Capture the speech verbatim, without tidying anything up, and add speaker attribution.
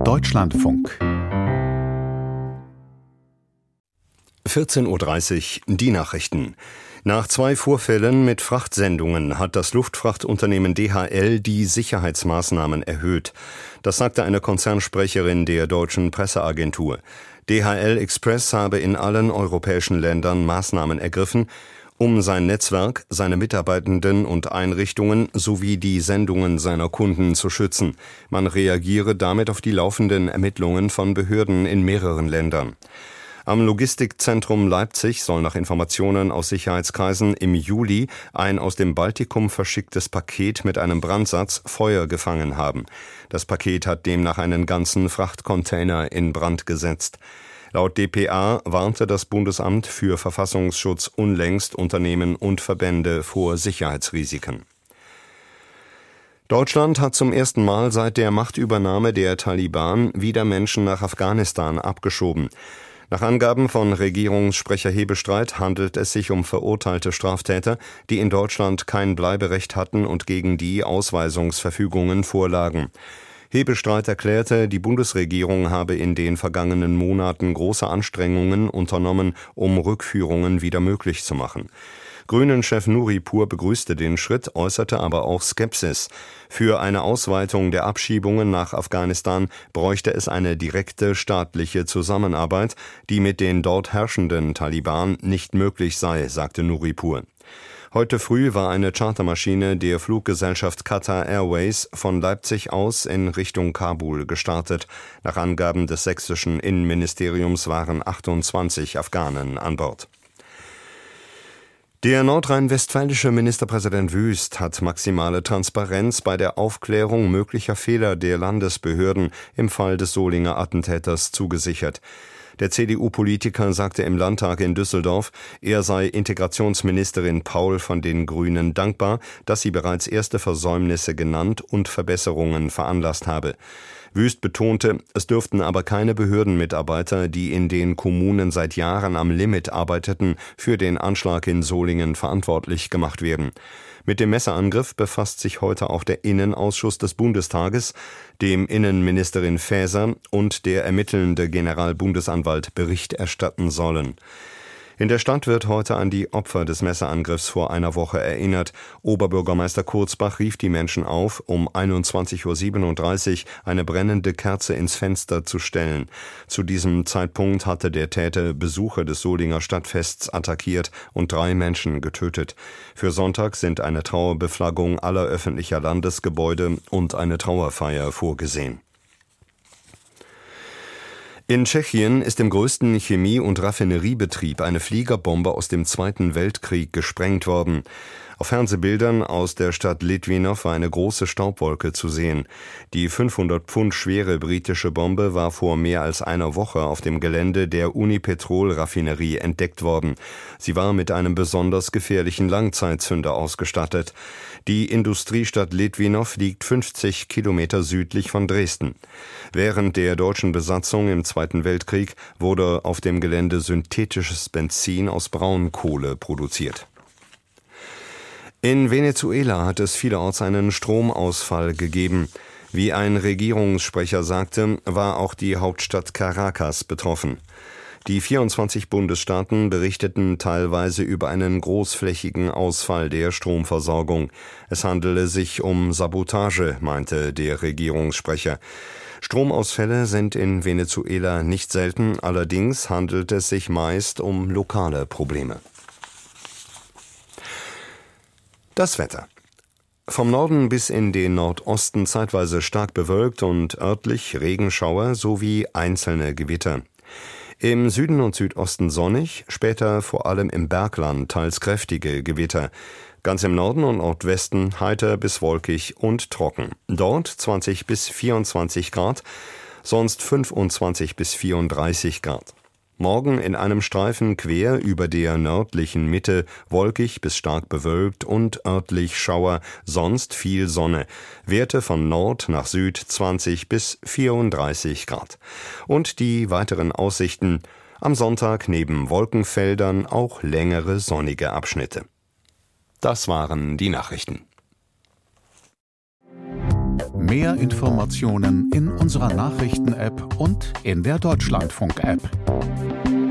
Speaker 1: Deutschlandfunk.
Speaker 2: vierzehn Uhr dreißig, die Nachrichten. Nach zwei Vorfällen mit Frachtsendungen hat das Luftfrachtunternehmen D H L die Sicherheitsmaßnahmen erhöht. Das sagte eine Konzernsprecherin der deutschen Presseagentur. D H L Express habe in allen europäischen Ländern Maßnahmen ergriffen, um sein Netzwerk, seine Mitarbeitenden und Einrichtungen sowie die Sendungen seiner Kunden zu schützen. Man reagiere damit auf die laufenden Ermittlungen von Behörden in mehreren Ländern. Am Logistikzentrum Leipzig soll nach Informationen aus Sicherheitskreisen im Juli ein aus dem Baltikum verschicktes Paket mit einem Brandsatz Feuer gefangen haben. Das Paket hat demnach einen ganzen Frachtcontainer in Brand gesetzt. Laut D P A warnte das Bundesamt für Verfassungsschutz unlängst Unternehmen und Verbände vor Sicherheitsrisiken. Deutschland hat zum ersten Mal seit der Machtübernahme der Taliban wieder Menschen nach Afghanistan abgeschoben. Nach Angaben von Regierungssprecher Hebestreit handelt es sich um verurteilte Straftäter, die in Deutschland kein Bleiberecht hatten und gegen die Ausweisungsverfügungen vorlagen. Hebestreit erklärte, die Bundesregierung habe in den vergangenen Monaten große Anstrengungen unternommen, um Rückführungen wieder möglich zu machen. Grünen-Chef Nuripur begrüßte den Schritt, äußerte aber auch Skepsis. Für eine Ausweitung der Abschiebungen nach Afghanistan bräuchte es eine direkte staatliche Zusammenarbeit, die mit den dort herrschenden Taliban nicht möglich sei, sagte Nuripur. Heute früh war eine Chartermaschine der Fluggesellschaft Qatar Airways von Leipzig aus in Richtung Kabul gestartet. Nach Angaben des sächsischen Innenministeriums waren achtundzwanzig Afghanen an Bord. Der nordrhein-westfälische Ministerpräsident Wüst hat maximale Transparenz bei der Aufklärung möglicher Fehler der Landesbehörden im Fall des Solinger Attentäters zugesichert. Der C D U-Politiker sagte im Landtag in Düsseldorf, er sei Integrationsministerin Paul von den Grünen dankbar, dass sie bereits erste Versäumnisse genannt und Verbesserungen veranlasst habe. Wüst betonte, es dürften aber keine Behördenmitarbeiter, die in den Kommunen seit Jahren am Limit arbeiteten, für den Anschlag in Solingen verantwortlich gemacht werden. Mit dem Messerangriff befasst sich heute auch der Innenausschuss des Bundestages, dem Innenministerin Faeser und der ermittelnde Generalbundesanwalt Bericht erstatten sollen. In der Stadt wird heute an die Opfer des Messerangriffs vor einer Woche erinnert. Oberbürgermeister Kurzbach rief die Menschen auf, um einundzwanzig Uhr siebenunddreißig eine brennende Kerze ins Fenster zu stellen. Zu diesem Zeitpunkt hatte der Täter Besucher des Solinger Stadtfests attackiert und drei Menschen getötet. Für Sonntag sind eine Trauerbeflaggung aller öffentlicher Landesgebäude und eine Trauerfeier vorgesehen. In Tschechien ist im größten Chemie- und Raffineriebetrieb eine Fliegerbombe aus dem Zweiten Weltkrieg gesprengt worden. Auf Fernsehbildern aus der Stadt Litvínov war eine große Staubwolke zu sehen. Die fünfhundert Pfund schwere britische Bombe war vor mehr als einer Woche auf dem Gelände der Unipetrol-Raffinerie entdeckt worden. Sie war mit einem besonders gefährlichen Langzeitzünder ausgestattet. Die Industriestadt Litvínov liegt fünfzig Kilometer südlich von Dresden. Während der deutschen Besatzung im Zweiten Weltkrieg wurde auf dem Gelände synthetisches Benzin aus Braunkohle produziert. In Venezuela hat es vielerorts einen Stromausfall gegeben. Wie ein Regierungssprecher sagte, war auch die Hauptstadt Caracas betroffen. Die vierundzwanzig Bundesstaaten berichteten teilweise über einen großflächigen Ausfall der Stromversorgung. Es handele sich um Sabotage, meinte der Regierungssprecher. Stromausfälle sind in Venezuela nicht selten, allerdings handelt es sich meist um lokale Probleme. Das Wetter. Vom Norden bis in den Nordosten zeitweise stark bewölkt und örtlich Regenschauer sowie einzelne Gewitter. Im Süden und Südosten sonnig, später vor allem im Bergland teils kräftige Gewitter. Ganz im Norden und Nordwesten heiter bis wolkig und trocken. Dort zwanzig bis vierundzwanzig Grad, sonst fünfundzwanzig bis vierunddreißig Grad. Morgen in einem Streifen quer über der nördlichen Mitte wolkig bis stark bewölkt und örtlich Schauer, sonst viel Sonne. Werte von Nord nach Süd zwanzig bis vierunddreißig Grad. Und die weiteren Aussichten: am Sonntag neben Wolkenfeldern auch längere sonnige Abschnitte. Das waren die Nachrichten.
Speaker 1: Mehr Informationen in unserer Nachrichten-App und in der Deutschlandfunk-App.